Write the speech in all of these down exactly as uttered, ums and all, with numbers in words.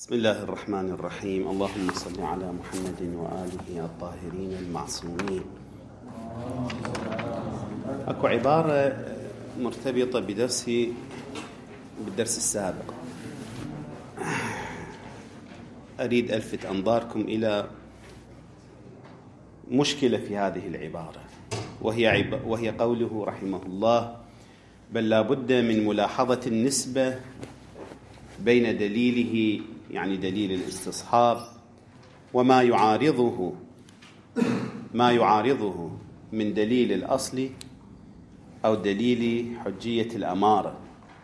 بسم الله الرحمن الرحيم. اللهم صل على محمد وآله الطاهرين المعصومين. أكو عبارة مرتبطة بدرسي بالدرس السابق، أريد ألفت أنظاركم إلى مشكلة في هذه العبارة، وهي, عب... وهي قوله رحمه الله: بل لا بد من ملاحظة النسبة بين دليله، يعني دليل الاستصحاب، وما يعارضه ما يعارضه من دليل الأصل أو دليل حجية الأمارة،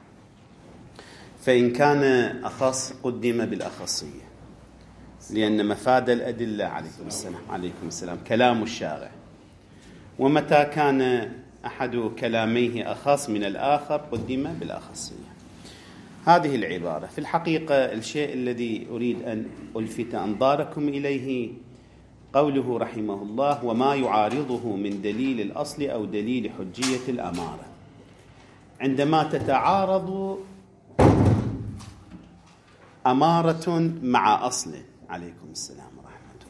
فإن كان أخص قدم بالأخصية، لأن مفاد الأدلة عليكم السلام عليكم السلام كلام الشارع، ومتى كان أحد كلاميه أخص من الآخر قدم بالأخصية. هذه العبارة في الحقيقة الشيء الذي أريد أن ألفت أنظاركم إليه قوله رحمه الله: وما يعارضه من دليل الأصل أو دليل حجية الأمارة. عندما تتعارض أمارة مع أصل، عليكم السلام ورحمة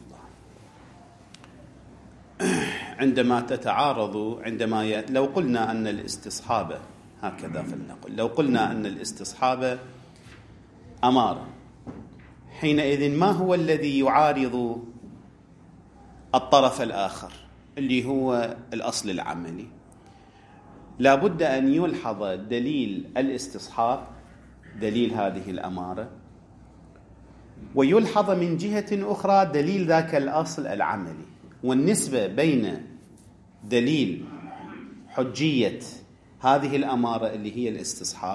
الله، عندما تتعارض عندما ي... لو قلنا أن الاستصحاب، هكذا فلنقل، لو قلنا أن الاستصحاب أمارة، حينئذ ما هو الذي يعارض الطرف الآخر اللي هو الأصل العملي؟ لا بد أن يلحظ دليل الاستصحاب، دليل هذه الأمارة، ويلحظ من جهة أخرى دليل ذاك الأصل العملي، والنسبة بين دليل حجية هذه الأمارة اللي هي الاستصحاب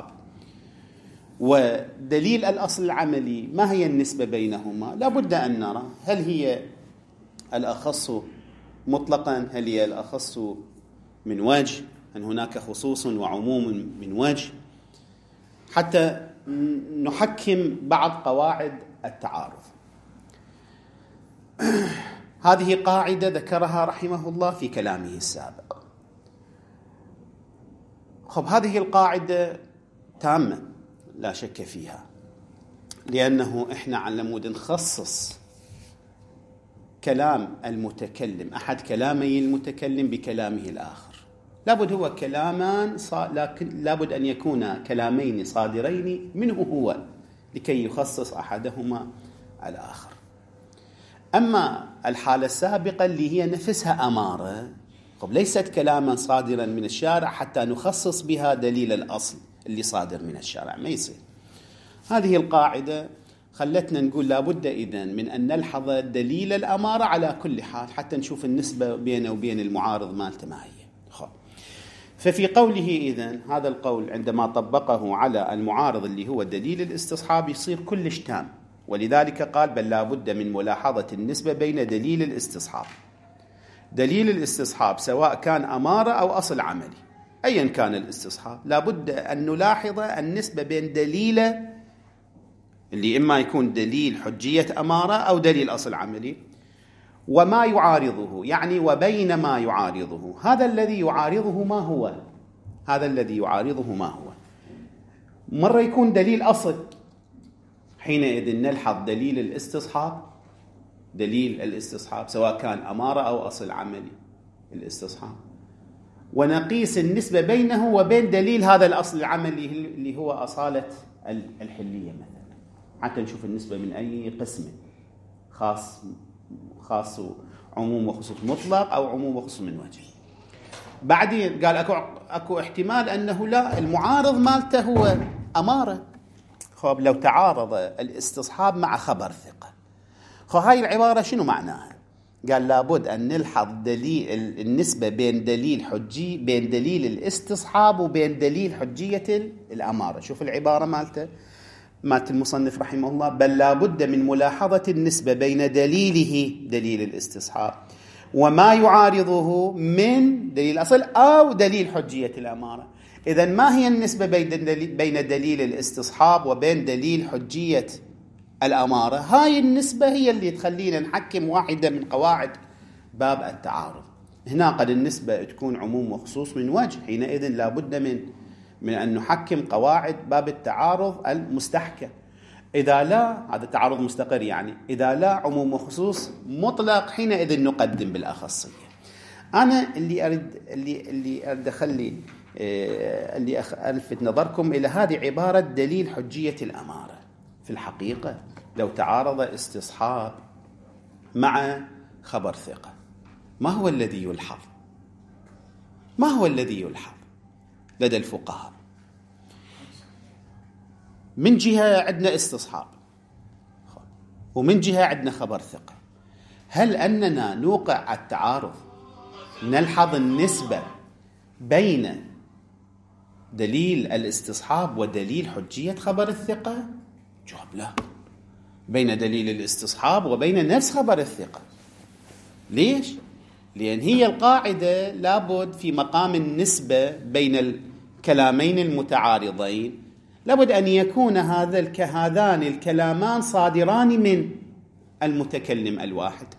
ودليل الأصل العملي، ما هي النسبة بينهما؟ لا بد أن نرى هل هي الأخص مطلقا، هل هي الأخص من وجه، هل هناك خصوص وعموم من وجه، حتى نحكم بعض قواعد التعارض. هذه قاعدة ذكرها رحمه الله في كلامه السابق. خب، هذه القاعدة تامة لا شك فيها، لأنه إحنا على مود نخصص كلام المتكلم، أحد كلامي المتكلم بكلامه الآخر، لابد هو كلامان صا... لكن لابد أن يكون كلامين صادرين منه هو لكي يخصص أحدهما الآخر. أما الحالة السابقة اللي هي نفسها أمارة، طب ليست كلاما صادرا من الشارع حتى نخصص بها دليل الأصل اللي صادر من الشارع، ما يصير. هذه القاعدة خلتنا نقول لابد إذن من أن نلحظ دليل الأمارة على كل حال حتى نشوف النسبة بينه وبين المعارض مالته ما هي. خب. ففي قوله إذن هذا القول عندما طبقه على المعارض اللي هو دليل الاستصحاب يصير كلش تام، ولذلك قال: بل لابد من ملاحظة النسبة بين دليل الاستصحاب. دليل الاستصحاب سواء كان أمارة أو أصل عملي، أيا كان الاستصحاب، لابد أن نلاحظ النسبة بين دليله اللي إما يكون دليل حجية أمارة أو دليل أصل عملي، وما يعارضه، يعني وبين ما يعارضه. هذا الذي يعارضه ما هو؟ هذا الذي يعارضه ما هو؟ مرة يكون دليل أصل، حينئذ نلحظ دليل الاستصحاب، دليل الاستصحاب سواء كان أمارة أو أصل عملي الاستصحاب، ونقيس النسبة بينه وبين دليل هذا الأصل العملي اللي هو أصالة الحلية مثلا، حتى نشوف النسبة من أي قسم، خاص خاص عموم وخصوص مطلق أو عموم وخصوص من وجه. بعدين قال أكو, أكو احتمال أنه لا، المعارض مالته هو أمارة. خب، لو تعارض الاستصحاب مع خبر ثقة، خب هاي العبارة شنو معناها؟ قال لابد أن نلحظ دليل النسبة بين دليل حجي بين دليل الاستصحاب وبين دليل حجية الأمارة. شوف العبارة مالته مالت المصنف رحمه الله: بل لابد من ملاحظة النسبة بين دليله دليل الاستصحاب وما يعارضه من دليل الأصل أو دليل حجية الأمارة. إذن ما هي النسبة بين دليل الاستصحاب وبين دليل حجية الأمارة؟ هاي النسبة هي اللي تخلينا نحكم واحدة من قواعد باب التعارض. هنا قد النسبة تكون عموم وخصوص من وجه، حينئذ لا بد من من أن نحكم قواعد باب التعارض المستحكم. إذا لا، هذا تعارض مستقر يعني، إذا لا عموم وخصوص مطلق حينئذ نقدم بالأخصية. أنا اللي أريد اللي اللي أريد أخلي اللي ألفت نظركم إلى هذه عبارة دليل حجية الأمارة. في الحقيقة لو تعارض استصحاب مع خبر ثقة، ما هو الذي يلحظ؟ ما هو الذي يلحظ لدى الفقهاء؟ من جهة عندنا استصحاب ومن جهة عندنا خبر ثقة. هل أننا نوقع التعارض نلحظ النسبة بين دليل الاستصحاب ودليل حجية خبر الثقة؟ جواب لا، بين دليل الاستصحاب وبين نفس خبر الثقة. ليش؟ لأن هي القاعدة لابد في مقام النسبة بين الكلامين المتعارضين لابد أن يكون هذا هذان الكلامان صادران من المتكلم الواحد،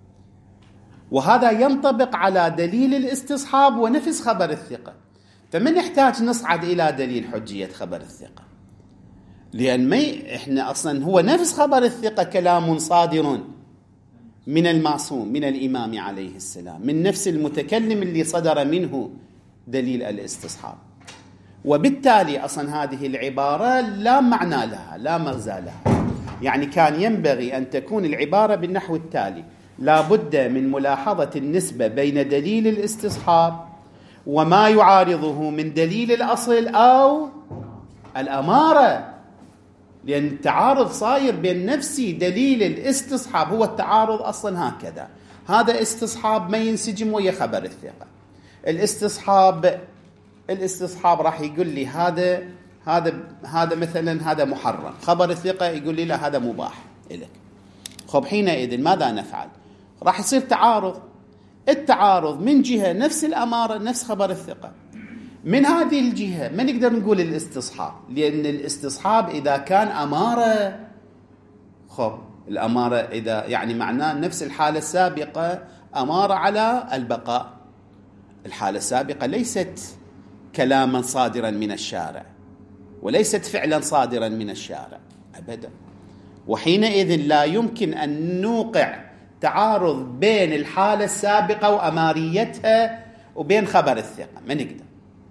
وهذا ينطبق على دليل الاستصحاب ونفس خبر الثقة. فما نحتاج نصعد إلى دليل حجية خبر الثقة، لأن ما إحنا أصلا هو نفس خبر الثقة كلام صادر من المعصوم من الإمام عليه السلام، من نفس المتكلم اللي صدر منه دليل الاستصحاب، وبالتالي أصلا هذه العبارة لا معنى لها لا مغزى لها. يعني كان ينبغي أن تكون العبارة بالنحو التالي: لا بد من ملاحظة النسبة بين دليل الاستصحاب وما يعارضه من دليل الأصل أو الأمارة، لأن التعارض صاير بين نفسي دليل الاستصحاب. هو التعارض أصلا هكذا، هذا استصحاب ما ينسجم ويا خبر الثقة. الاستصحاب الاستصحاب راح يقول لي هذا هذا هذا مثلا هذا محرم، خبر الثقة يقول لي لا هذا مباح إلك. خب حينئذ ماذا نفعل؟ راح يصير تعارض. التعارض من جهة نفس الأمارة نفس خبر الثقة، من هذه الجهة ما نقدر نقول الاستصحاب، لأن الاستصحاب إذا كان أمارة، خب الأمارة إذا يعني معناه نفس الحالة السابقة أمارة على البقاء. الحالة السابقة ليست كلاما صادرا من الشارع وليست فعلا صادرا من الشارع أبدا، وحينئذ لا يمكن أن نوقع تعارض بين الحالة السابقة وأماريتها وبين خبر الثقة، ما نقدر.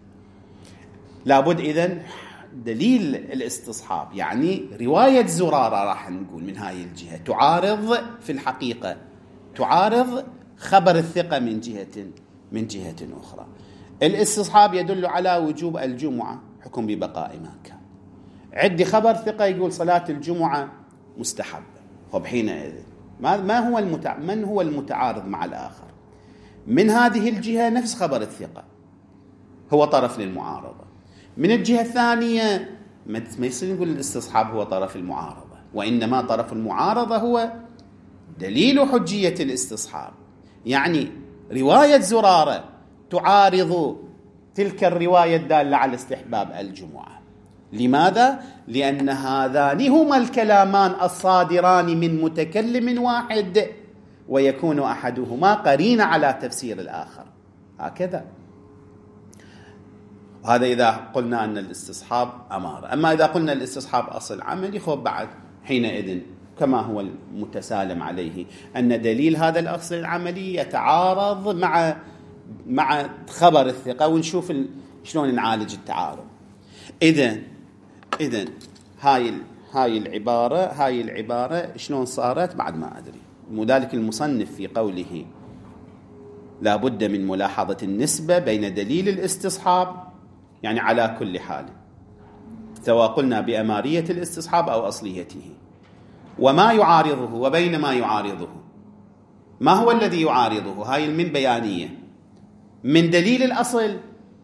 لابد إذن دليل الاستصحاب يعني رواية زرارة راح نقول من هاي الجهة تعارض في الحقيقة تعارض خبر الثقة من جهة من جهة أخرى. الاستصحاب يدل على وجوب الجمعة حكم ببقاء ما كان، عندي خبر ثقة يقول صلاة الجمعة مستحبة. طب حينئذ ما ما هو المتع... من هو المتعارض مع الآخر؟ من هذه الجهة نفس خبر الثقة هو طرف للمعارضة، من الجهة الثانية ما يصير نقول الاستصحاب هو طرف المعارضة، وإنما طرف المعارضة هو دليل حجية الاستصحاب. يعني رواية زرارة تعارض تلك الرواية الدالة على استحباب الجمعة. لماذا؟ لأن هذان هما الكلامان الصادران من متكلم واحد، ويكون أحدهما قرين على تفسير الآخر، هكذا. وهذا إذا قلنا أن الاستصحاب أمارة. أما إذا قلنا الاستصحاب أصل عملي، خب بعد حينئذ كما هو المتسالم عليه أن دليل هذا الأصل العملي يتعارض مع مع خبر الثقة، ونشوف شلون نعالج التعارض. إذن إذن هاي هاي العبارة هاي العبارة شلون صارت بعد ما أدري. وذلك المصنف في قوله لا بد من ملاحظة النسبة بين دليل الاستصحاب، يعني على كل حال سواء قلنا بأمارية الاستصحاب أو أصليته، وما يعارضه وبين ما يعارضه. ما هو الذي يعارضه؟ هاي المن بيانية من دليل الأصل.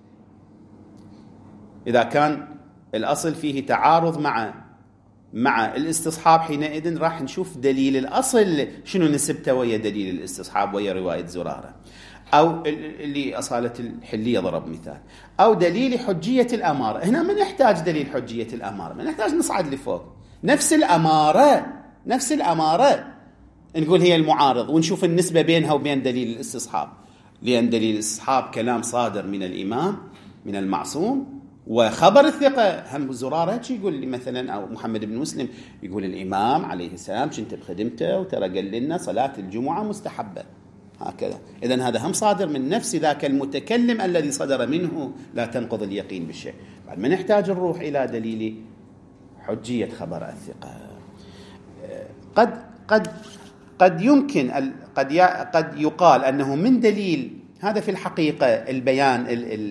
إذا كان الأصل فيه تعارض مع مع الاستصحاب، حينئذ راح نشوف دليل الأصل شنو نسبته ويا دليل الاستصحاب ويا رواية زرارة، أو اللي أصالة الحلية ضرب مثال، أو دليل حجية الأمارة. هنا ما نحتاج دليل حجية الأمارة، ما نحتاج نصعد لفوق. نفس الأمارة نفس الأمارة نقول هي المعارض، ونشوف النسبة بينها وبين دليل الاستصحاب، لأن دليل الاستصحاب كلام صادر من الإمام من المعصوم، وخبر الثقة هم زرارة يقول لي مثلا، أو محمد بن مسلم يقول الإمام عليه السلام كنت بخدمته وترى قال لنا صلاة الجمعة مستحبة هكذا. إذن هذا هم صادر من نفس ذاك المتكلم الذي صدر منه، لا تنقض اليقين بالشيء. بعد ما نحتاج نروح إلى دليل حجية خبر الثقة. قد قد قد يمكن قد قد يقال أنه من دليل، هذا في الحقيقة البيان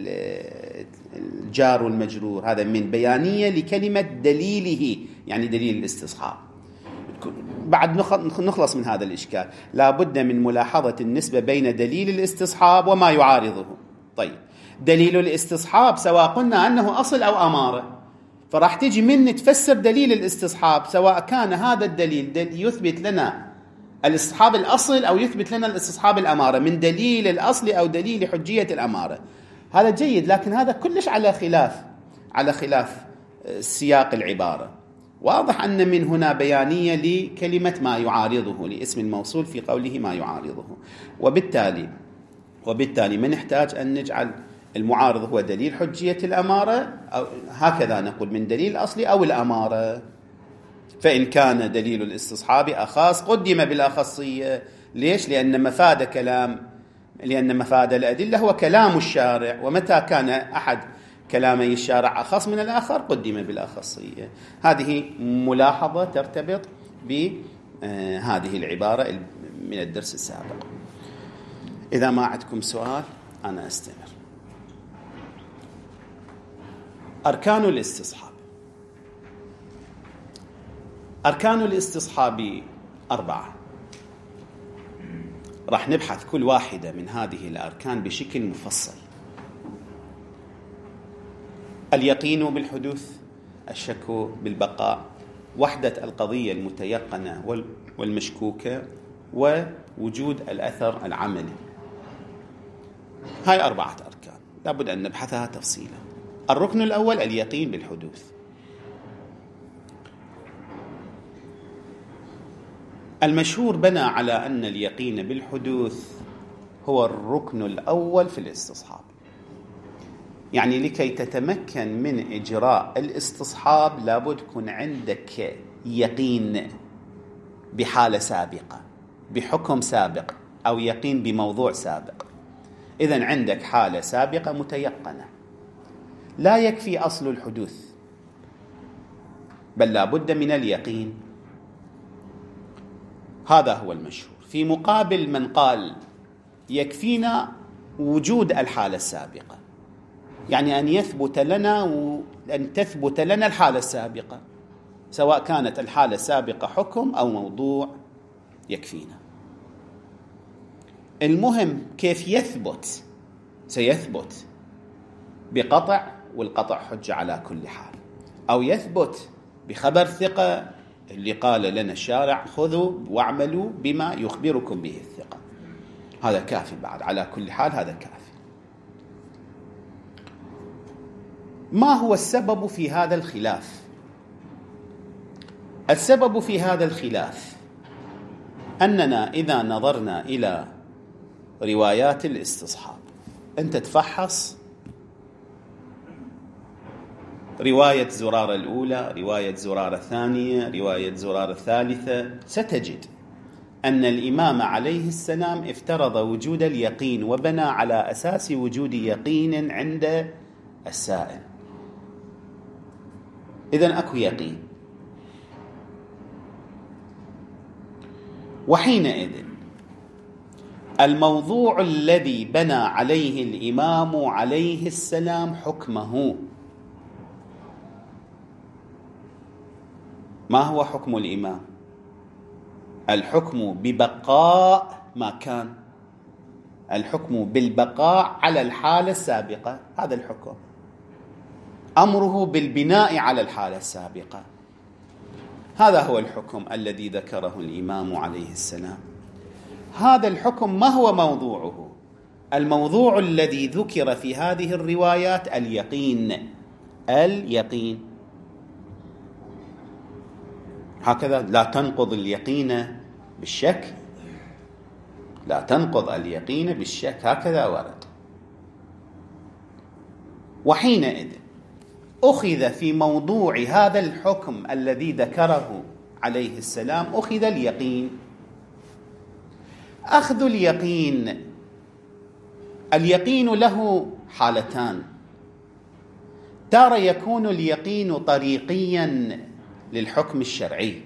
الجار والمجرور هذا من بيانية لكلمة دليله، يعني دليل الاستصحاب. بعد نخلص من هذا الإشكال، لا بد من ملاحظة النسبة بين دليل الاستصحاب وما يعارضه. طيب، دليل الاستصحاب سواء قلنا أنه أصل أو أمارة، فراح تجي من تفسر دليل الاستصحاب سواء كان هذا الدليل يثبت لنا الاستصحاب الأصل أو يثبت لنا الاستصحاب الأمارة، من دليل الأصل أو دليل حجية الأمارة. هذا جيد، لكن هذا كلش على خلاف على خلاف سياق العبارة. واضح أن من هنا بيانية لكلمة ما يعارضه، لاسم الموصول في قوله ما يعارضه، وبالتالي وبالتالي ما نحتاج أن نجعل المعارض هو دليل حجية الأمارة، أو هكذا نقول من دليل الأصل أو الأمارة. فإن كان دليل الاستصحاب أخص قدم بالأخصية. ليش؟ لأن مفاد كلام لأن مفاد الأدلة هو كلام الشارع، ومتى كان أحد كلامي الشارع أخص من الآخر قدم بالأخصية. هذه ملاحظة ترتبط بهذه العبارة من الدرس السابق. إذا ما عندكم سؤال أنا أستمر. أركان الاستصحاب. أركان الاستصحاب أربعة، راح نبحث كل واحدة من هذه الأركان بشكل مفصل. اليقين بالحدوث، الشك بالبقاء، وحدة القضية المتيقنة والمشكوكة، ووجود الأثر العملي. هاي أربعة أركان لابد أن نبحثها تفصيلا. الركن الأول اليقين بالحدوث. المشهور بنى على أن اليقين بالحدوث هو الركن الأول في الاستصحاب، يعني لكي تتمكن من إجراء الاستصحاب لابد يكون عندك يقين بحالة سابقة، بحكم سابق، أو يقين بموضوع سابق. إذن عندك حالة سابقة متيقنة. لا يكفي أصل الحدوث، بل لابد من اليقين. هذا هو المشهور، في مقابل من قال يكفينا وجود الحالة السابقة، يعني أن يثبت لنا أن تثبت لنا الحالة السابقة، سواء كانت الحالة السابقة حكم أو موضوع يكفينا. المهم كيف يثبت. سيثبت بقطع، والقطع حجة على كل حال، أو يثبت بخبر ثقة اللي قال لنا الشارع خذوا واعملوا بما يخبركم به الثقة. هذا كافي بعد، على كل حال هذا كافي. ما هو السبب في هذا الخلاف؟ السبب في هذا الخلاف أننا إذا نظرنا إلى روايات الاستصحاب، أنت تفحص رواية زرارة الأولى، رواية زرارة الثانية، رواية زرارة الثالثة، ستجد أن الإمام عليه السلام افترض وجود اليقين وبنى على أساس وجود يقين عند السائل. إذن أكو يقين، وحينئذ الموضوع الذي بنى عليه الإمام عليه السلام حكمه. ما هو حكم الإمام؟ الحكم ببقاء ما كان، الحكم بالبقاء على الحالة السابقة، هذا الحكم. أمره بالبناء على الحالة السابقة، هذا هو الحكم الذي ذكره الإمام عليه السلام. هذا الحكم ما هو موضوعه؟ الموضوع الذي ذكر في هذه الروايات اليقين. اليقين هكذا، لا تنقض اليقين بالشك، لا تنقض اليقين بالشك، هكذا ورد. وحينئذ أخذ في موضوع هذا الحكم الذي ذكره عليه السلام أخذ اليقين. أخذ اليقين، اليقين له حالتان: تارة يكون اليقين طريقيا للحكم الشرعي،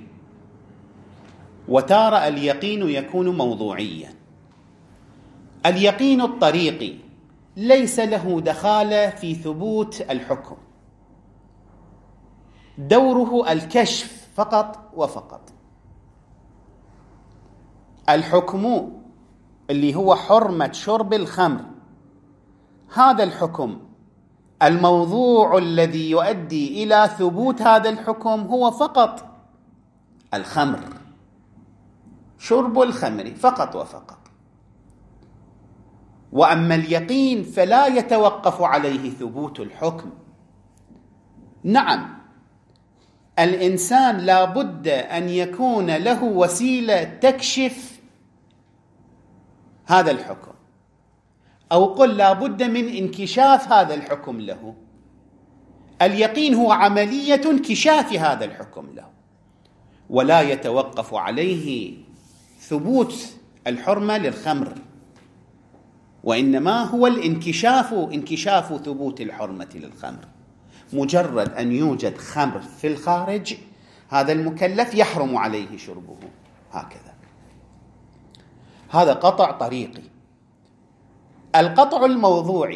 وتارة اليقين يكون موضوعيا. اليقين الطريقي ليس له دخالة في ثبوت الحكم، دوره الكشف فقط وفقط. الحكم اللي هو حرمة شرب الخمر، هذا الحكم الموضوع الذي يؤدي إلى ثبوت هذا الحكم هو فقط الخمر، شرب الخمر فقط وفقط. وأما اليقين فلا يتوقف عليه ثبوت الحكم. نعم، الإنسان لا بد أن يكون له وسيلة تكشف هذا الحكم، أو قل لا بد من انكشاف هذا الحكم له. اليقين هو عملية انكشاف هذا الحكم له، ولا يتوقف عليه ثبوت الحرمة للخمر، وإنما هو الانكشاف انكشاف ثبوت الحرمة للخمر. مجرد أن يوجد خمر في الخارج، هذا المكلف يحرم عليه شربه، هكذا. هذا قطع طريقي. القطع الموضوعي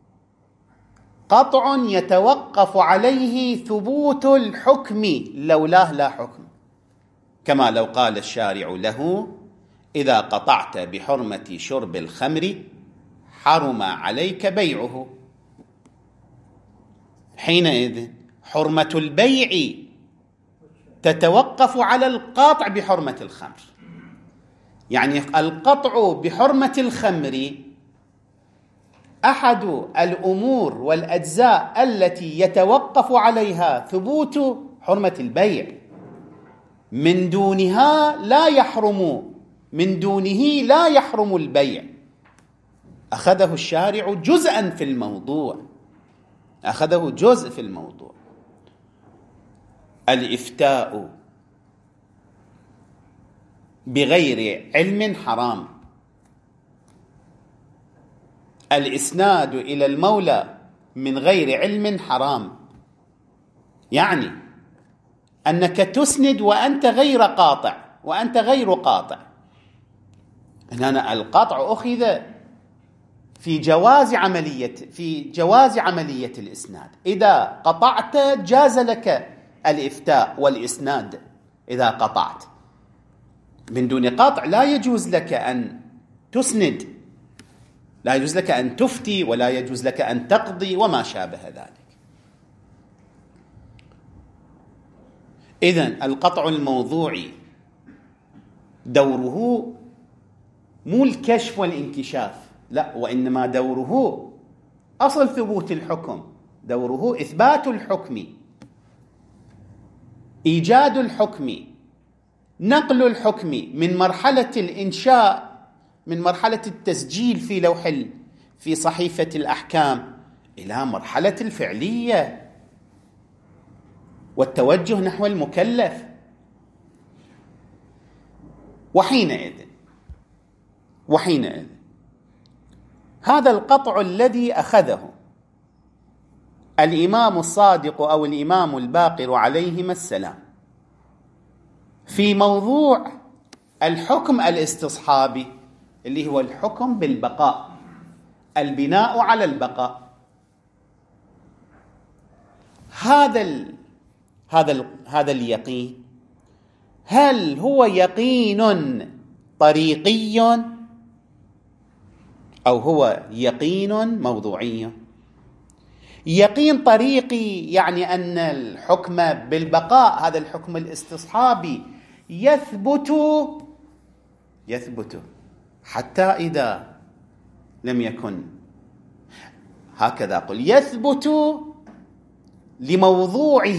قطع يتوقف عليه ثبوت الحكم، لولاه لا حكم، كما لو قال الشارع له: إذا قطعت بحرمة شرب الخمر حرم عليك بيعه. حينئذ حرمة البيع تتوقف على القاطع بحرمة الخمر. يعني القطع بحرمة الخمر أحد الأمور والأجزاء التي يتوقف عليها ثبوت حرمة البيع، من دونها لا يحرم، من دونه لا يحرم البيع. أخذه الشارع جزءا في الموضوع، أخذه جزء في الموضوع. الإفتاء بغير علم حرام، الإسناد إلى المولى من غير علم حرام. يعني أنك تسند وأنت غير قاطع، وأنت غير قاطع. هنا القطع أخذ في جواز عملية في جواز عملية الإسناد. إذا قطعت جاز لك الإفتاء والإسناد. إذا قطعت من دون قطع لا يجوز لك أن تسند، لا يجوز لك أن تفتي، ولا يجوز لك أن تقضي وما شابه ذلك. إذن القطع الموضوعي دوره مو الكشف والانكشاف، لا، وإنما دوره أصل ثبوت الحكم، دوره إثبات الحكم، إيجاد الحكم، نقل الحكم من مرحلة الإنشاء، من مرحلة التسجيل في لوح في صحيفة الأحكام، إلى مرحلة الفعلية والتوجه نحو المكلف. وحينئذ وحينئذ هذا القطع الذي أخذه الإمام الصادق أو الإمام الباقر عليهما السلام في موضوع الحكم الاستصحابي، اللي هو الحكم بالبقاء، البناء على البقاء، هذا ال هذا ال هذا اليقين، هل هو يقين طريقي أو هو يقين موضوعي؟ يقين طريقي يعني أن الحكم بالبقاء، هذا الحكم الاستصحابي، يثبت يثبت حتى إذا لم يكن، هكذا أقول، يثبت لموضوعه.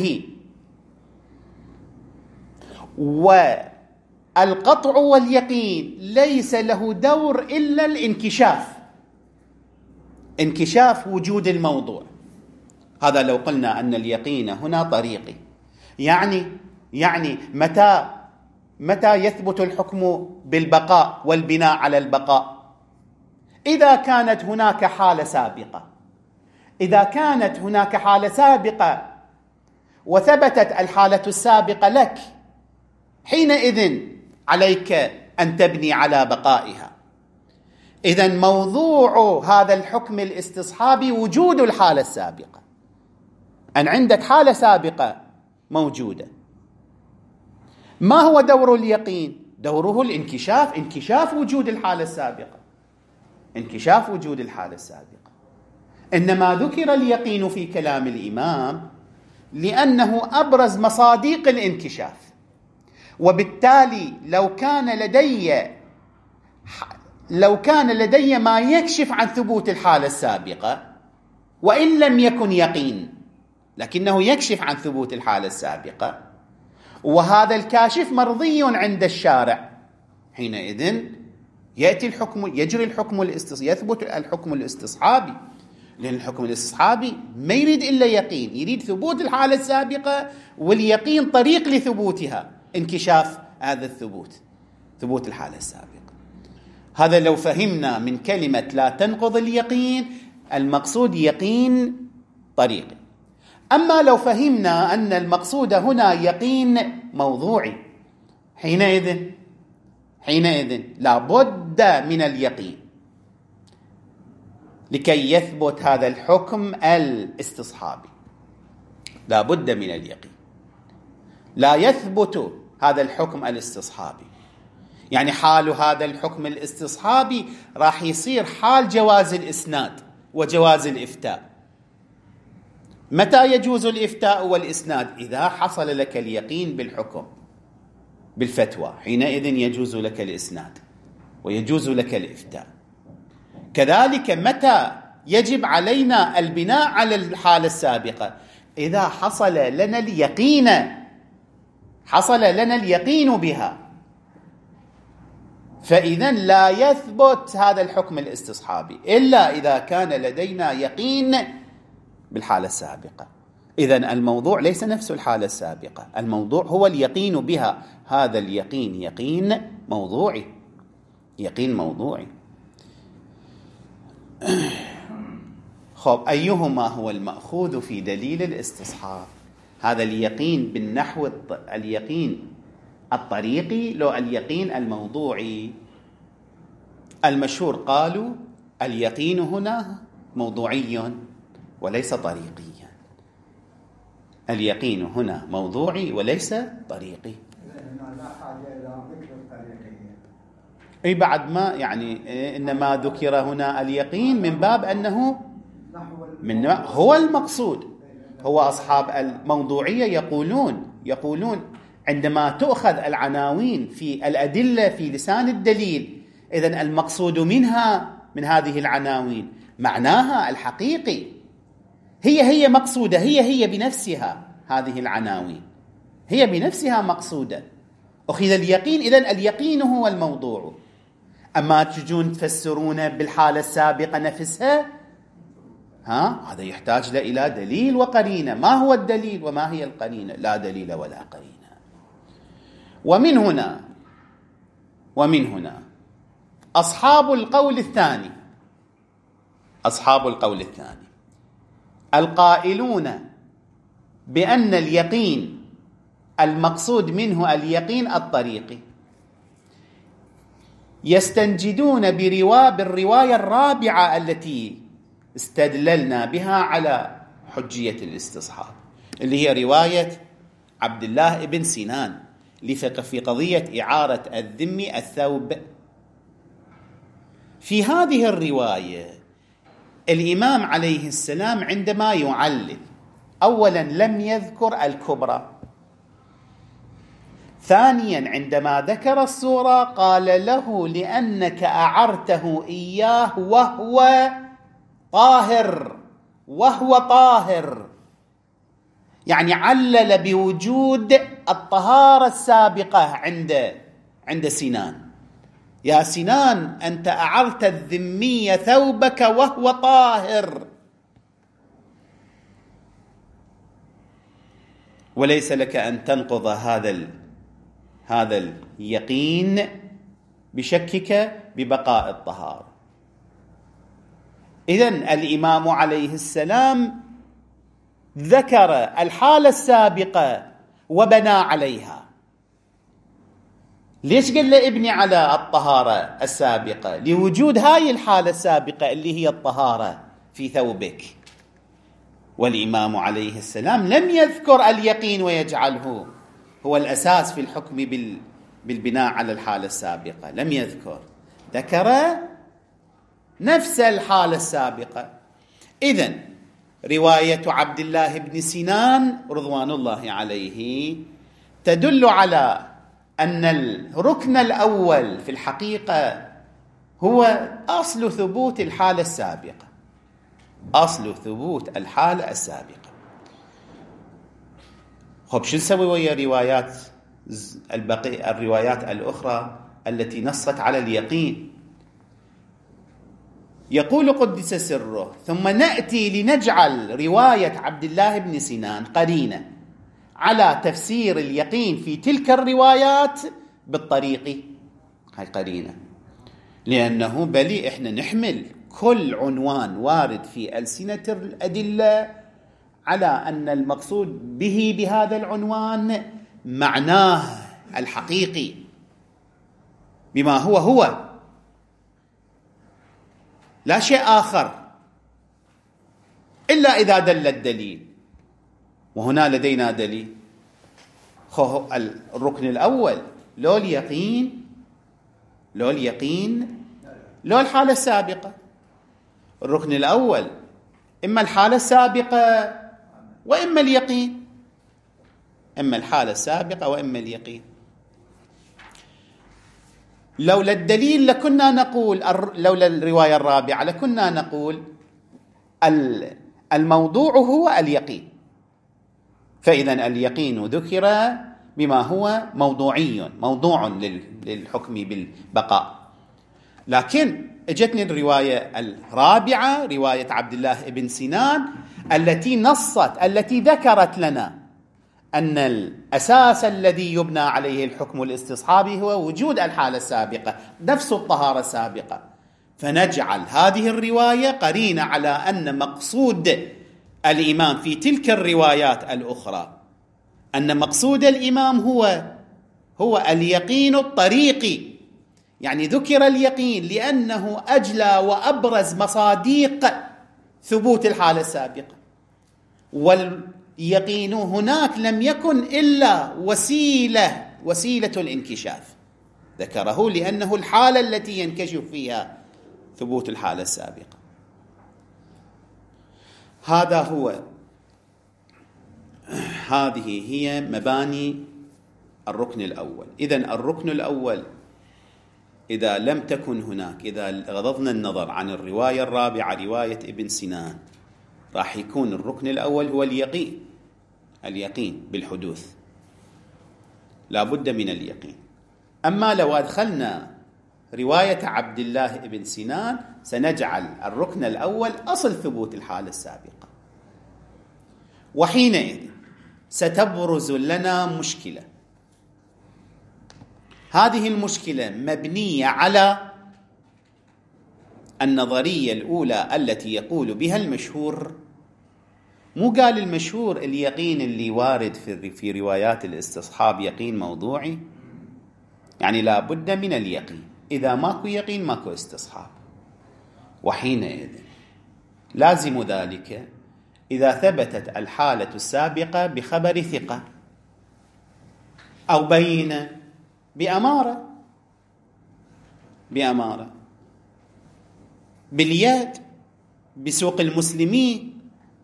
والقطع واليقين ليس له دور إلا الانكشاف، انكشاف وجود الموضوع. هذا لو قلنا أن اليقين هنا طريقي، يعني يعني متى متى يثبت الحكم بالبقاء والبناء على البقاء؟ إذا كانت هناك حالة سابقة. إذا كانت هناك حالة سابقة وثبتت الحالة السابقة لك، حينئذ عليك أن تبني على بقائها. إذن موضوع هذا الحكم الاستصحابي وجود الحالة السابقة، أن عندك حالة سابقة موجودة. ما هو دور اليقين؟ دوره الانكشاف، انكشاف وجود الحالة السابقة، انكشاف وجود الحالة السابقة. إنما ذكر اليقين في كلام الإمام لأنه أبرز مصادق الانكشاف، وبالتالي لو كان لدي لو كان لدي ما يكشف عن ثبوت الحالة السابقة وإن لم يكن يقين، لكنه يكشف عن ثبوت الحالة السابقة، وهذا الكاشف مرضي عند الشارع، حينئذ يأتي الحكم، يجري الحكم الاستص... يثبت الحكم الاستصحابي، لأن الحكم الاستصحابي ما يريد إلا يقين، يريد ثبوت الحالة السابقة، واليقين طريق لثبوتها، انكشاف هذا الثبوت، ثبوت الحالة السابقة. هذا لو فهمنا من كلمة لا تنقض اليقين المقصود يقين طريقي. أما لو فهمنا أن المقصود هنا يقين موضوعي، حينئذ حينئذ لا بد من اليقين لكي يثبت هذا الحكم الاستصحابي، لا بد من اليقين. لا يثبت هذا الحكم الاستصحابي، يعني حال هذا الحكم الاستصحابي راح يصير حال جواز الإسناد وجواز الإفتاء. متى يجوز الإفتاء والإسناد؟ إذا حصل لك اليقين بالحكم بالفتوى، حينئذ يجوز لك الإسناد ويجوز لك الإفتاء. كذلك متى يجب علينا البناء على الحالة السابقة؟ إذا حصل لنا اليقين، حصل لنا اليقين بها، فإذا لا يثبت هذا الحكم الاستصحابي إلا إذا كان لدينا يقين بالحالة السابقة. إذن الموضوع ليس نفس الحالة السابقة، الموضوع هو اليقين بها. هذا اليقين يقين موضوعي، يقين موضوعي. خب، أيهما هو المأخوذ في دليل الاستصحاب؟ هذا اليقين بالنحو اليقين الطريقي لو اليقين الموضوعي؟ المشهور قالوا اليقين هنا موضوعي وليس طريقيا، اليقين هنا موضوعي وليس طريقي. لا حاجة إلى ذكر الطريقية. أي بعد ما يعني إنما ذكر هنا اليقين من باب أنه من هو المقصود. هو أصحاب الموضوعية يقولون يقولون عندما تؤخذ العناوين في الأدلة في لسان الدليل، إذن المقصود منها من هذه العناوين معناها الحقيقي، هي هي مقصودة، هي هي بنفسها، هذه العناوين هي بنفسها مقصودة. أخذ اليقين، إذن اليقين هو الموضوع. أما تجون تفسرون بالحالة السابقة نفسها، ها هذا يحتاج إلى دليل وقرينة. ما هو الدليل وما هي القرينة؟ لا دليل ولا قرينة. ومن هنا ومن هنا أصحاب القول الثاني أصحاب القول الثاني القائلون بأن اليقين المقصود منه اليقين الطريقي يستنجدون بروا بالرواية الرابعة التي استدللنا بها على حجية الاستصحاب، اللي هي رواية عبد الله بن سنان في قضية إعارة الذمي الثوب. في هذه الرواية الإمام عليه السلام عندما يعلل، أولا لم يذكر الكبرى، ثانيا عندما ذكر الصورة قال له لأنك أعرته إياه وهو طاهر وهو طاهر، يعني علل بوجود الطهارة السابقة عند عند سنان. يا سنان أنت أعرت الذمي ثوبك وهو طاهر. وليس لك أن تنقض هذا ال... هذا اليقين بشكك ببقاء الطهارة. إذن الإمام عليه السلام ذكر الحالة السابقة وبنى عليها. ليش قال له ابني على الطهارة السابقة؟ لوجود هاي الحالة السابقة اللي هي الطهارة في ثوبك. والإمام عليه السلام لم يذكر اليقين ويجعله هو الأساس في الحكم بال... بالبناء على الحالة السابقة، لم يذكر، ذكر نفس الحالة السابقة. إذن رواية عبد الله بن سنان رضوان الله عليه تدل على أن الركن الأول في الحقيقة هو أصل ثبوت الحالة السابقة، أصل ثبوت الحالة السابقة. خب شو نسوي ويا روايات البقية الروايات الأخرى التي نصت على اليقين؟ يقول قدس سره: ثم نأتي لنجعل رواية عبد الله بن سنان قرينة على تفسير اليقين في تلك الروايات بالطريق. هاي قرينة، لأنه بلي إحنا نحمل كل عنوان وارد في ألسنة الأدلة على أن المقصود به بهذا العنوان معناه الحقيقي بما هو هو، لا شيء آخر إلا إذا دل الدليل. وهنا لدينا دليل. الركن الأول لو اليقين لو اليقين لو الحالة السابقة. الركن الأول إما الحالة السابقة وإما اليقين، إما الحالة السابقة وإما اليقين. لولا الدليل لكنا نقول، لولا الرواية الرابعة لكنا نقول الموضوع هو اليقين، فإذا اليقين ذكر بما هو موضوعي موضوع للحكم بالبقاء. لكن اجتني الرواية الرابعة، رواية عبد الله بن سنان، التي نصت التي ذكرت لنا أن الأساس الذي يبنى عليه الحكم الاستصحابي هو وجود الحالة السابقة، نفس الطهارة السابقة. فنجعل هذه الرواية قرينة على أن مقصود الإمام في تلك الروايات الأخرى، أن مقصود الإمام هو هو اليقين الطريقي. يعني ذكر اليقين لأنه أجلى وأبرز مصاديق ثبوت الحالة السابقة، واليقين هناك لم يكن إلا وسيلة وسيلة الانكشاف، ذكره لأنه الحالة التي ينكشف فيها ثبوت الحالة السابقة. هذا هو هذه هي مباني الركن الأول. إذن الركن الأول إذا لم تكن هناك، إذا غضضنا النظر عن الرواية الرابعة رواية ابن سنان، راح يكون الركن الأول هو اليقين، اليقين بالحدوث، لا بد من اليقين. أما لو أدخلنا رواية عبد الله ابن سنان سنجعل الركن الأول أصل ثبوت الحالة السابقة، وحينئذ ستبرز لنا مشكلة. هذه المشكلة مبنية على النظرية الأولى التي يقول بها المشهور. مو قال المشهور اليقين اللي وارد في في روايات الاستصحاب يقين موضوعي، يعني لا بد من اليقين، إذا ماكو يقين ماكو استصحاب. وحينئذ لازم ذلك إذا ثبتت الحالة السابقة بخبر ثقة أو بينة بأمارة بأمارة باليد بسوق المسلمين،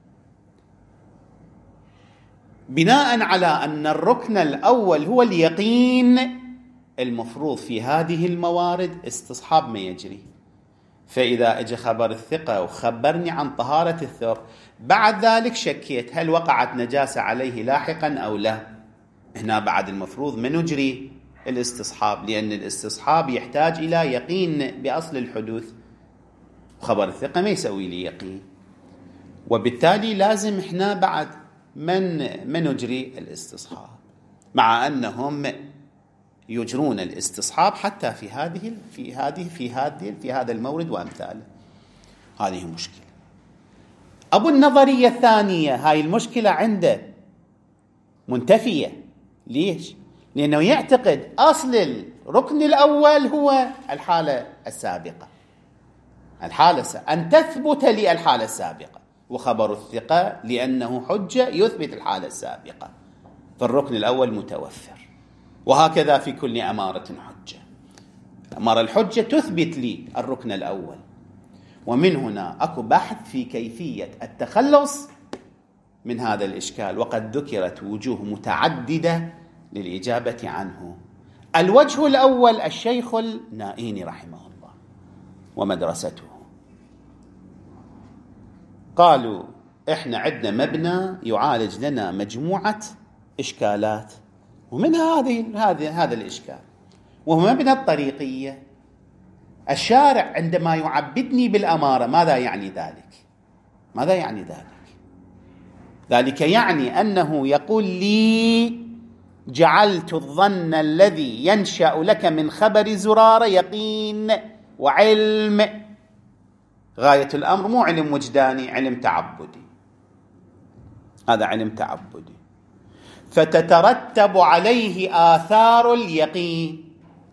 بناء على أن الركن الأول هو اليقين، المفروض في هذه الموارد استصحاب ما يجري. فإذا اجى خبر الثقة وخبرني عن طهارة الثوب، بعد ذلك شكيت هل وقعت نجاسة عليه لاحقا أو لا، هنا بعد المفروض ما نجري الاستصحاب، لأن الاستصحاب يحتاج إلى يقين بأصل الحدوث، وخبر الثقة ما يسوي لي يقين. وبالتالي لازم إحنا بعد من من يجري الاستصحاب، مع أنهم يجرون الاستصحاب حتى في هذه في هذه في هذه في هذا المورد وأمثاله. هذه مشكلة. أبو النظرية الثانية هاي المشكلة عنده منتفية. ليش؟ لأنه يعتقد أصل الركن الأول هو الحالة السابقة، الحالة أن تثبت لي الحالة السابقة، وخبر الثقة لأنه حجة يثبت الحالة السابقة، فالركن الأول متوفر. وهكذا في كل أمارة حجة، أمارة الحجة تثبت لي الركن الأول. ومن هنا أكو بحث في كيفية التخلص من هذا الإشكال، وقد ذكرت وجوه متعددة للإجابة عنه. الوجه الأول الشيخ النائيني رحمه الله ومدرسته، قالوا إحنا عندنا مبنى يعالج لنا مجموعة إشكالات، ومنها هذه هذه هذا الإشكال، وهو مبنى الطريقية. الشارع عندما يعبدني بالأمارة ماذا يعني ذلك؟ ماذا يعني ذلك؟ ذلك يعني أنه يقول لي جعلت الظن الذي ينشأ لك من خبر زرارة يقين وعلم. غاية الأمر مو علم وجداني، علم تعبدي، هذا علم تعبدي، فتترتب عليه آثار اليقين،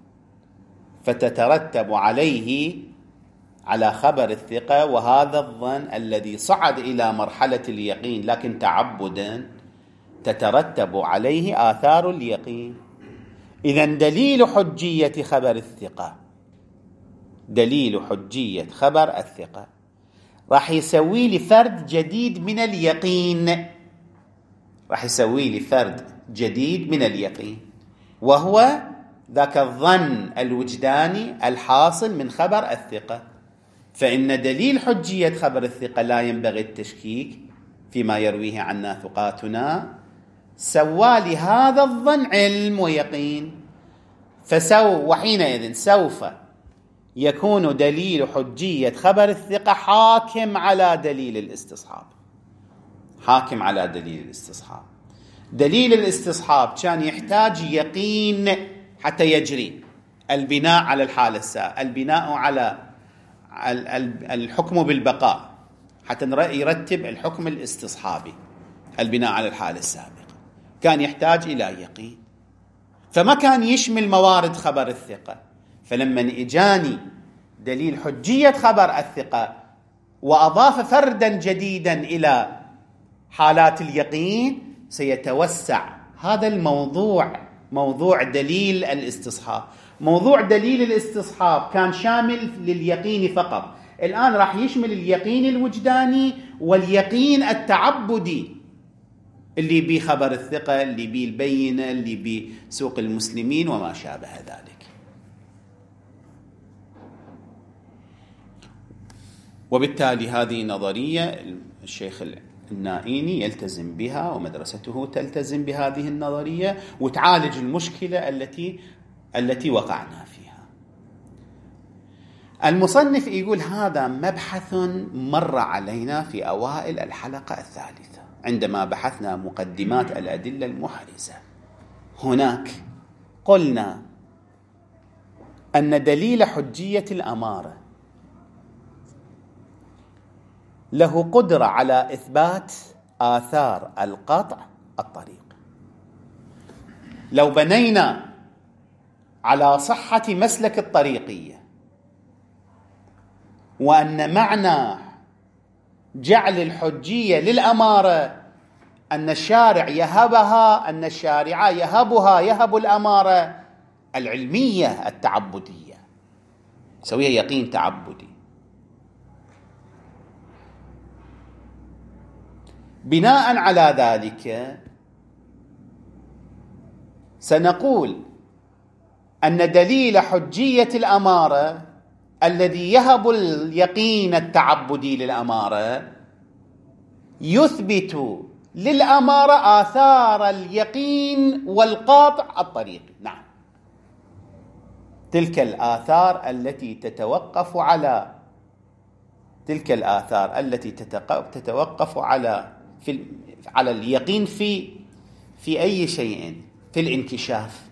فتترتب عليه على خبر الثقة وهذا الظن الذي صعد إلى مرحلة اليقين لكن تعبدا، تترتب عليه آثار اليقين. إذن دليل حجية خبر الثقة، دليل حجية خبر الثقة راح يسوي لي فرد جديد من اليقين، راح يسوي لي فرد جديد من اليقين، وهو ذاك الظن الوجداني الحاصل من خبر الثقة. فإن دليل حجية خبر الثقة لا ينبغي التشكيك فيما يرويه عنا ثقاتنا، سوى لهذا الظن علم ويقين. فسو وحينئذ سوف يكون دليل حجية خبر الثقة حاكم على دليل الاستصحاب، حاكم على دليل الاستصحاب. دليل الاستصحاب كان يحتاج يقين حتى يجري البناء على الحالة السابقة، البناء على الحكم بالبقاء حتى يرتب الحكم الاستصحابي، البناء على الحالة السابقة كان يحتاج إلى يقين، فما كان يشمل موارد خبر الثقة. فلما إجاني دليل حجية خبر الثقة وأضاف فردا جديدا إلى حالات اليقين، سيتوسع هذا الموضوع، موضوع دليل الاستصحاب. موضوع دليل الاستصحاب كان شامل لليقين فقط، الآن راح يشمل اليقين الوجداني واليقين التعبدي اللي بيه خبر الثقة، اللي بيه البينة، اللي بيه سوق المسلمين وما شابه ذلك. وبالتالي هذه نظرية الشيخ النائيني يلتزم بها ومدرسته تلتزم بهذه النظرية، وتعالج المشكلة التي التي وقعنا فيها. المصنف يقول هذا مبحث مر علينا في أوائل الحلقة الثالثة عندما بحثنا مقدمات الأدلة المحرزة. هناك قلنا أن دليل حجية الأمارة له قدرة على إثبات آثار القطع الطريق. لو بنينا على صحة مسلك الطريقية وأن معنى جعل الحجية للأمارة أن الشارع يهبها، أن الشارع يهبها، يهب الأمارة العلمية التعبدية، سويها يقين تعبدي. بناء على ذلك سنقول أن دليل حجية الأمارة الذي يهب اليقين التعبدي للأمارة يثبت للأمارة آثار اليقين والقاطع الطريقي. نعم، تلك الآثار التي تتوقف على تلك الآثار التي تتوقف على في على اليقين في في أي شيء، في الانكشاف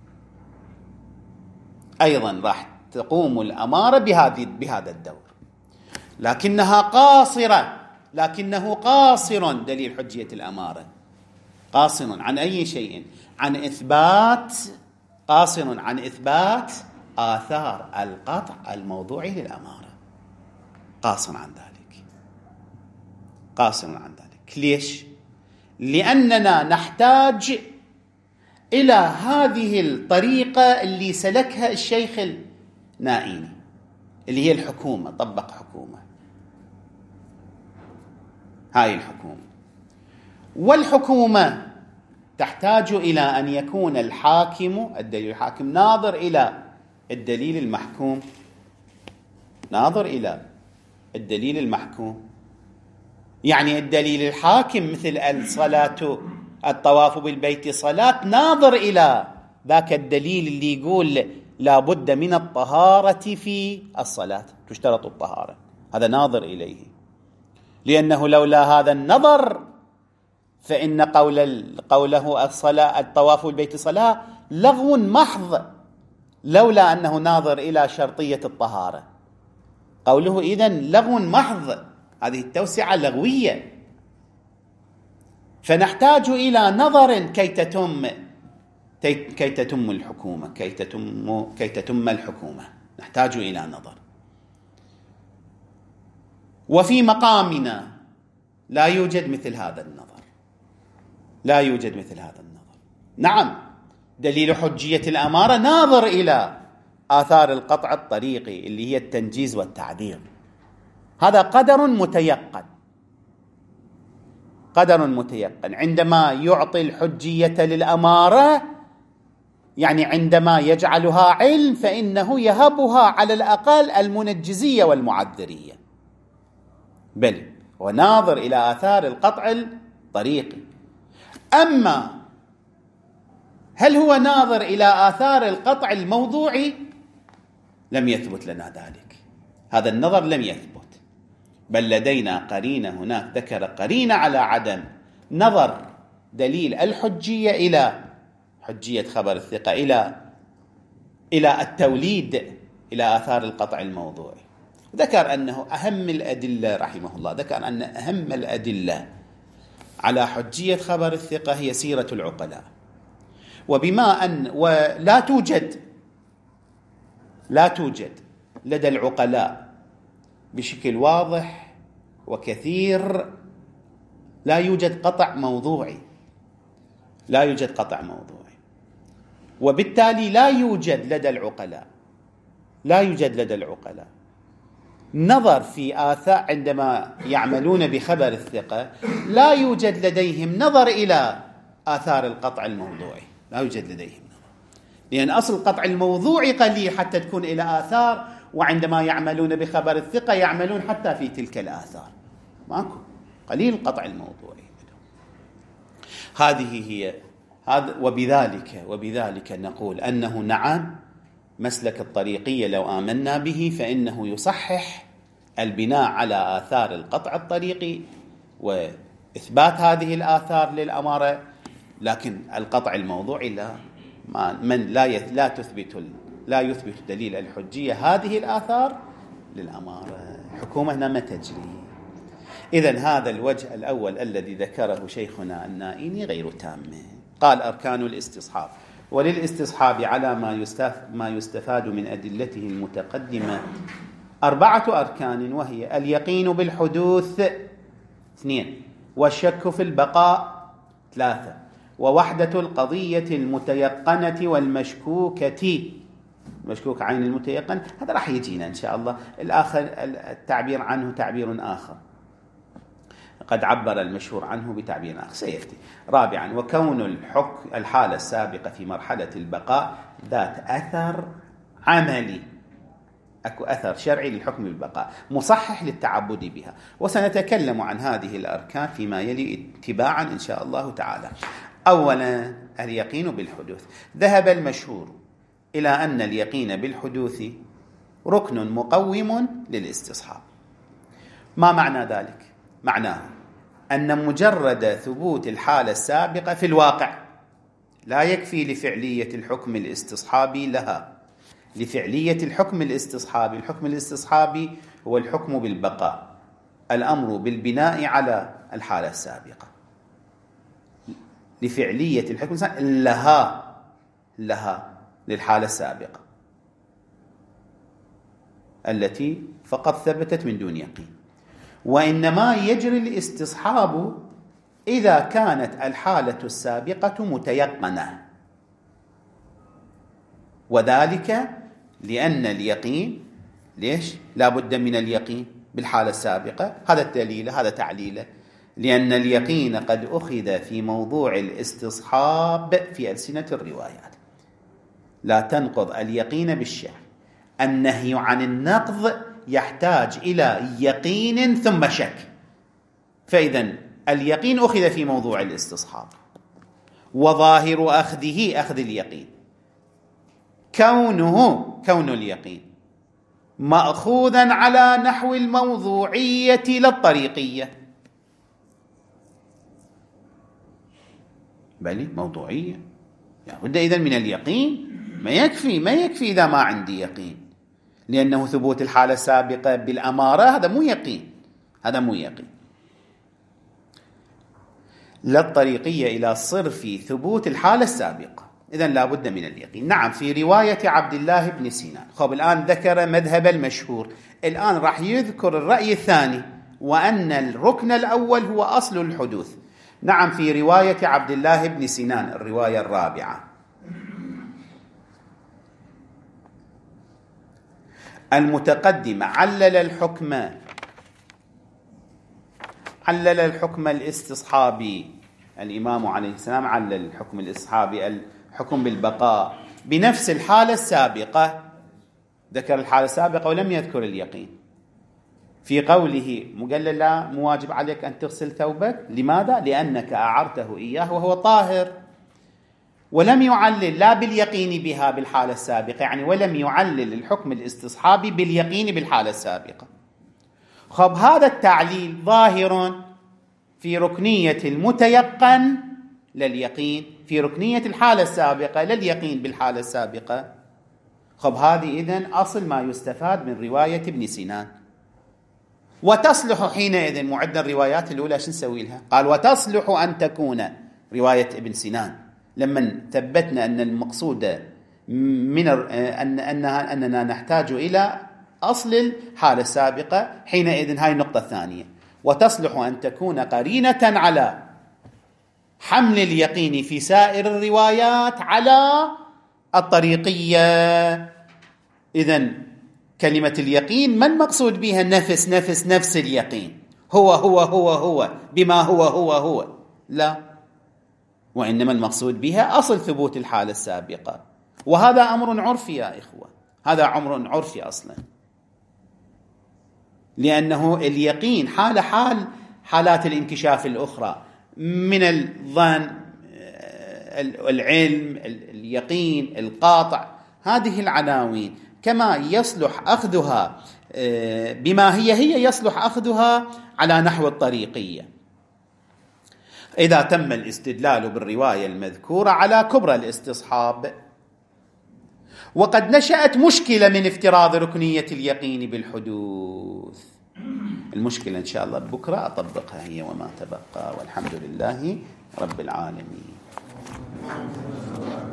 أيضا راح تقوم الأمارة بهذه بهذا الدور، لكنها قاصرة، لكنه قاصر دليل حجية الأمارة، قاصر عن أي شيء؟ عن إثبات، قاصر عن إثبات آثار القطع الموضوعي للأمارة، قاصر عن ذلك، قاصر عن ذلك. ليش؟ لأننا نحتاج إلى هذه الطريقة اللي سلكها الشيخ النائيني، اللي هي الحكومة، طبق حكومة، هاي الحكومة. والحكومة تحتاج إلى أن يكون الحاكم، الدليل الحاكم، ناظر إلى الدليل المحكوم، ناظر إلى الدليل المحكوم. يعني الدليل الحاكم مثل الصلاة، الطواف بالبيت صلاة، ناظر إلى ذاك الدليل اللي يقول لا بد من الطهارة في الصلاة، تشترط الطهارة، هذا ناظر إليه، لأنه لولا هذا النظر فإن قول قوله الصلاة الطواف بالبيت صلاة لغو محض، لولا أنه ناظر إلى شرطية الطهارة، قوله إذن لغو محض، هذه التوسعة لغوية. فنحتاج إلى نظر كي تتم كي تتم الحكومة، كي تتم كي تتم الحكومة، نحتاج إلى نظر. وفي مقامنا لا يوجد مثل هذا النظر، لا يوجد مثل هذا النظر. نعم، دليل حجية الأمارة ناظر إلى آثار القطع الطريقي اللي هي التنجيز والتعديل، هذا قدر متيقن، قدر متيقن. عندما يعطي الحجية للأمارة يعني عندما يجعلها علم فإنه يهبها على الأقل المنجزية والمعذرية، بل وناظر إلى آثار القطع الطريقي. أما هل هو ناظر إلى آثار القطع الموضوعي؟ لم يثبت لنا ذلك، هذا النظر لم يثبت، بل لدينا قرينة، هناك ذكر قرينة على عدم نظر دليل الحجية إلى حجية خبر الثقة، إلى إلى التوليد، إلى آثار القطع الموضوعي. ذكر أنه أهم الأدلة رحمه الله، ذكر أن أهم الأدلة على حجية خبر الثقة هي سيرة العقلاء، وبما أن ولا توجد لا توجد لدى العقلاء بشكل واضح وكثير، لا يوجد قطع موضوعي، لا يوجد قطع موضوعي، وبالتالي لا يوجد لدى العقلاء لا يوجد لدى العقلاء نظر في آثار، عندما يعملون بخبر الثقة لا يوجد لديهم نظر إلى آثار القطع الموضوعي، لا يوجد لديهم نظر، لأن أصل القطع الموضوعي قليل حتى تكون إلى آثار، وعندما يعملون بخبر الثقة يعملون حتى في تلك الآثار، ماكو، قليل القطع الموضوعي. هذه هي هذا وبذلك وبذلك نقول أنه نعم مسلك الطريقية لو آمنا به فإنه يصحح البناء على آثار القطع الطريقي وإثبات هذه الآثار للأمارة، لكن القطع الموضوعي لا، من لا لا تثبت لا يثبت دليل الحجية هذه الآثار للأمارة، حكومة ما تجري. إذن هذا الوجه الأول الذي ذكره شيخنا النائيني غير تام. قال أركان الاستصحاب، وللاستصحاب على ما ما يستفاد من أدلته المتقدمة أربعة أركان، وهي اليقين بالحدوث اثنين، والشك في البقاء ثلاثة، ووحدة القضية المتيقنة والمشكوكة، مشكوك عين المتيقن، هذا راح يجينا إن شاء الله. الآخر التعبير عنه تعبير آخر، قد عبر المشهور عنه بتعبير آخر سيأتي. رابعا، وكون الحكم الحالة السابقة في مرحلة البقاء ذات أثر عملي، أكو أثر شرعي للحكم بالبقاء مصحح للتعبد بها، وسنتكلم عن هذه الأركان فيما يلي اتباعا إن شاء الله تعالى. أولا اليقين بالحدوث. ذهب المشهور إلى أن اليقين بالحدوث ركن مقوم للاستصحاب. ما معنى ذلك؟ معناه أن مجرد ثبوت الحالة السابقة في الواقع لا يكفي لفعلية الحكم الاستصحابي لها. لفعلية الحكم الاستصحابي، الحكم الاستصحابي هو الحكم بالبقاء، الأمر بالبناء على الحالة السابقة. لفعلية الحكم لها لها للحالة السابقة التي فقط ثبتت من دون يقين. وإنما يجري الاستصحاب إذا كانت الحالة السابقة متيقنة، وذلك لأن اليقين ليش؟ لا بد من اليقين بالحالة السابقة. هذا الدليل، هذا تعليله. لأن اليقين قد أخذ في موضوع الاستصحاب في ألسنة الروايات. لا تنقض اليقين بالشك. النهي عن النقض يحتاج إلى يقين ثم شك. فإذا اليقين أخذ في موضوع الاستصحاب، وظاهر أخذه أخذ اليقين، كونه كون اليقين مأخوذا على نحو الموضوعية لا الطريقية، بل موضوعية. يعني بد إذن من اليقين. ما يكفي ما يكفي إذا ما عندي يقين، لأنه ثبوت الحالة السابقة بالأمارة هذا مو يقين، هذا مو يقين. لا الطريقية إلى صرف ثبوت الحالة السابقة، إذن لا بد من اليقين. نعم، في رواية عبد الله بن سينان. خب الآن ذكر مذهب المشهور، الآن راح يذكر الرأي الثاني، وأن الركن الأول هو أصل الحدوث. نعم، في رواية عبد الله بن سينان الرواية الرابعة، المتقدمة، علل الحكم علل الحكم الاستصحابي. الإمام عليه السلام علل الحكم الاستصحابي، الحكم بالبقاء، بنفس الحالة السابقة. ذكر الحالة السابقة ولم يذكر اليقين. في قوله قال لا مو واجب عليك أن تغسل ثوبك. لماذا؟ لأنك أعرته إياه وهو طاهر. ولم يعلل لا باليقين بها بالحالة السابقة، يعني ولم يعلل الحكم الاستصحابي باليقين بالحالة السابقة. خب هذا التعليل ظاهر في ركنية المتيقن لليقين، في ركنية الحالة السابقة لليقين بالحالة السابقة. خب هذه إذن أصل ما يستفاد من رواية ابن سينان. وتصلح حينئذ، معد الروايات الأولى شو نسوي لها؟ قال وتصلح أن تكون رواية ابن سينان، لما ثبتنا أن المقصود من أن أنها أننا نحتاج إلى أصل الحالة السابقة. حينئذ هاي النقطة الثانية، وتصلح أن تكون قرينة على حمل اليقين في سائر الروايات على الطريقية. إذن كلمة اليقين ما المقصود بها نفس نفس نفس اليقين، هو هو هو هو بما هو هو هو، لا، وإنما المقصود بها أصل ثبوت الحالة السابقة. وهذا أمر عرفي يا إخوة، هذا أمر عرفي أصلا، لأنه اليقين حال حال حالات الانكشاف الأخرى من الظن، العلم، اليقين، القاطع، هذه العناوين كما يصلح أخذها بما هي هي يصلح أخذها على نحو الطريقية إذا تم الاستدلال بالرواية المذكورة على كبرى الاستصحاب. وقد نشأت مشكلة من افتراض ركنية اليقين بالحدوث. المشكلة إن شاء الله بكرة أطبقها هي وما تبقى، والحمد لله رب العالمين.